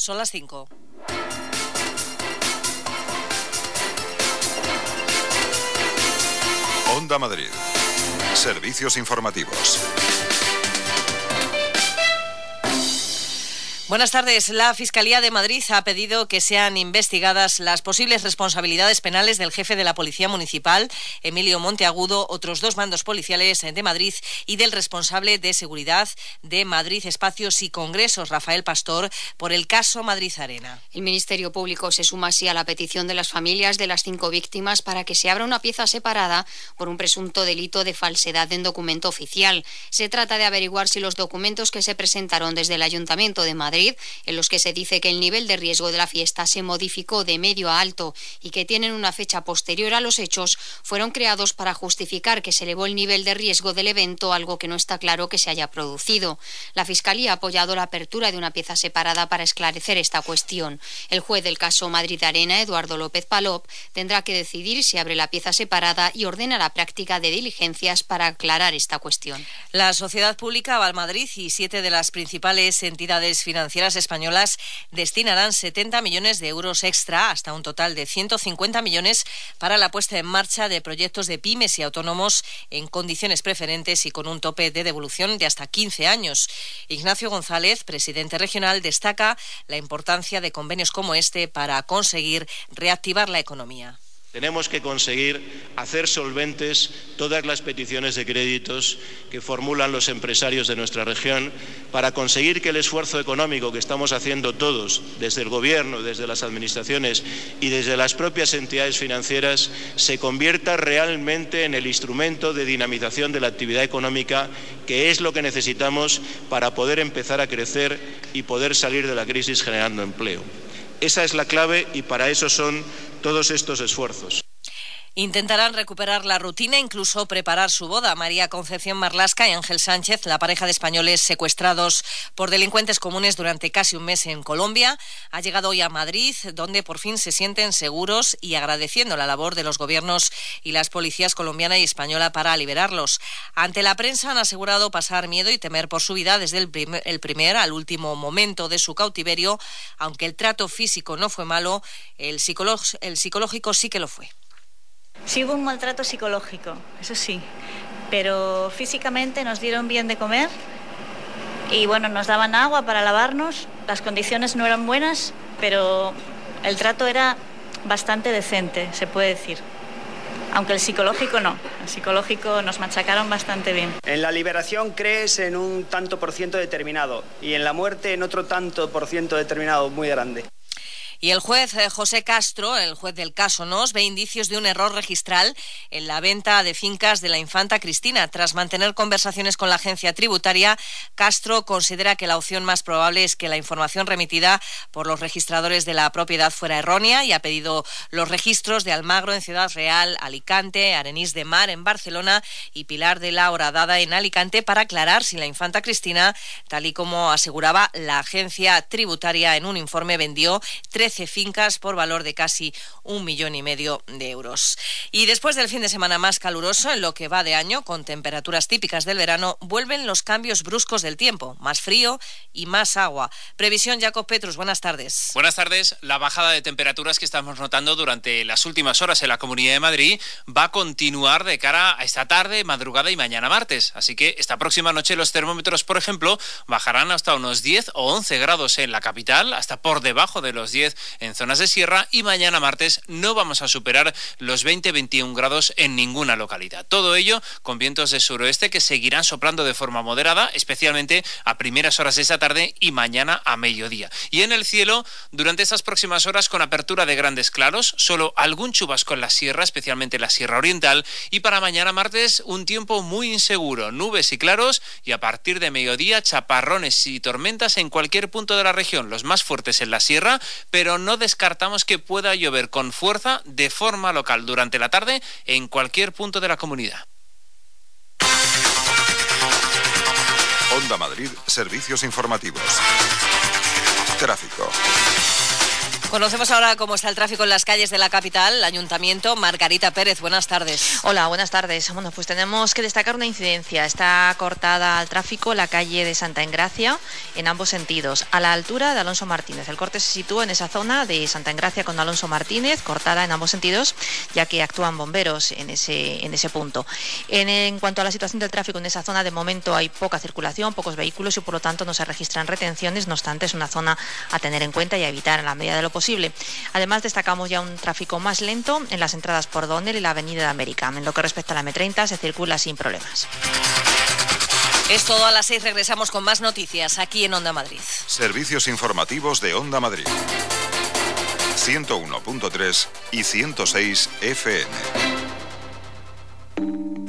Son las 5. Onda Madrid. Servicios informativos. Buenas tardes. La Fiscalía de Madrid ha pedido que sean investigadas las posibles responsabilidades penales del jefe de la Policía Municipal, Emilio Monteagudo, otros 2 mandos policiales de Madrid y del responsable de seguridad de Madrid Espacios y Congresos, Rafael Pastor, por el caso Madrid Arena. El Ministerio Público se suma así a la petición de las familias de las 5 víctimas para que se abra una pieza separada por un presunto delito de falsedad en documento oficial. Se trata de averiguar si los documentos que se presentaron desde el Ayuntamiento de Madrid, en los que se dice que el nivel de riesgo de la fiesta se modificó de medio a alto y que tienen una fecha posterior a los hechos, fueron creados para justificar que se elevó el nivel de riesgo del evento, algo que no está claro que se haya producido. La Fiscalía ha apoyado la apertura de una pieza separada para esclarecer esta cuestión. El juez del caso Madrid Arena, Eduardo López Palop, tendrá que decidir si abre la pieza separada y ordena la práctica de diligencias para aclarar esta cuestión. La Sociedad Pública Valmadrid y 7 de las principales entidades financieras españolas destinarán 70 millones de euros extra, hasta un total de 150 millones, para la puesta en marcha de proyectos de pymes y autónomos en condiciones preferentes y con un tope de devolución de hasta 15 años. Ignacio González, presidente regional, destaca la importancia de convenios como este para conseguir reactivar la economía. Tenemos que conseguir hacer solventes todas las peticiones de créditos que formulan los empresarios de nuestra región para conseguir que el esfuerzo económico que estamos haciendo todos, desde el Gobierno, desde las administraciones y desde las propias entidades financieras, se convierta realmente en el instrumento de dinamización de la actividad económica, que es lo que necesitamos para poder empezar a crecer y poder salir de la crisis generando empleo. Esa es la clave y para eso son todos estos esfuerzos. Intentarán recuperar la rutina, incluso preparar su boda. María Concepción Marlasca y Ángel Sánchez, la pareja de españoles secuestrados por delincuentes comunes durante casi un mes en Colombia, ha llegado hoy a Madrid, donde por fin se sienten seguros y agradeciendo la labor de los gobiernos y las policías colombiana y española para liberarlos. Ante la prensa han asegurado pasar miedo y temer por su vida desde el primer al último momento de su cautiverio. Aunque el trato físico no fue malo, el psicológico sí que lo fue. Sí hubo un maltrato psicológico, eso sí, pero físicamente nos dieron bien de comer y bueno, nos daban agua para lavarnos, las condiciones no eran buenas, pero el trato era bastante decente, se puede decir. Aunque el psicológico no, el psicológico nos machacaron bastante bien. En la liberación crees en un tanto por ciento determinado y en la muerte en otro tanto por ciento determinado muy grande. Y el juez José Castro, el juez del caso Nos, ve indicios de un error registral en la venta de fincas de la infanta Cristina. Tras mantener conversaciones con la agencia tributaria, Castro considera que la opción más probable es que la información remitida por los registradores de la propiedad fuera errónea y ha pedido los registros de Almagro en Ciudad Real, Alicante, Arenys de Mar en Barcelona y Pilar de la Horadada en Alicante para aclarar si la infanta Cristina, tal y como aseguraba la agencia tributaria en un informe, vendió 13 fincas por valor de casi 1,5 millones de euros. Y después del fin de semana más caluroso en lo que va de año, con temperaturas típicas del verano, vuelven los cambios bruscos del tiempo, más frío y más agua. Previsión, Jacob Petrus, buenas tardes. Buenas tardes. La bajada de temperaturas que estamos notando durante las últimas horas en la Comunidad de Madrid va a continuar de cara a esta tarde, madrugada y mañana martes. Así que esta próxima noche los termómetros, por ejemplo, bajarán hasta unos 10 o 11 grados en la capital, hasta por debajo de los 10 en zonas de sierra, y mañana martes no vamos a superar los 20-21 grados en ninguna localidad. Todo ello con vientos de suroeste que seguirán soplando de forma moderada, especialmente a primeras horas de esta tarde y mañana a mediodía. Y en el cielo, durante estas próximas horas, con apertura de grandes claros, solo algún chubasco en la sierra, especialmente la sierra oriental, y para mañana martes un tiempo muy inseguro, nubes y claros, y a partir de mediodía chaparrones y tormentas en cualquier punto de la región, los más fuertes en la sierra, pero no descartamos que pueda llover con fuerza de forma local durante la tarde en cualquier punto de la comunidad. Onda Madrid, servicios informativos. Tráfico. Conocemos ahora cómo está el tráfico en las calles de la capital, el Ayuntamiento. Margarita Pérez, buenas tardes. Hola, buenas tardes. Bueno, pues tenemos que destacar una incidencia. Está cortada al tráfico la calle de Santa Engracia en ambos sentidos, a la altura de Alonso Martínez. El corte se sitúa en esa zona de Santa Engracia con Alonso Martínez, cortada en ambos sentidos, ya que actúan bomberos en ese punto. En cuanto a la situación del tráfico en esa zona, de momento hay poca circulación, pocos vehículos y por lo tanto no se registran retenciones. No obstante, es una zona a tener en cuenta y a evitar en la medida de lo posible. Además, destacamos ya un tráfico más lento en las entradas por Donel y la Avenida de América. En lo que respecta a la M30, se circula sin problemas. Es todo. A las 6 regresamos con más noticias aquí en Onda Madrid. Servicios informativos de Onda Madrid. 101.3 y 106 FM.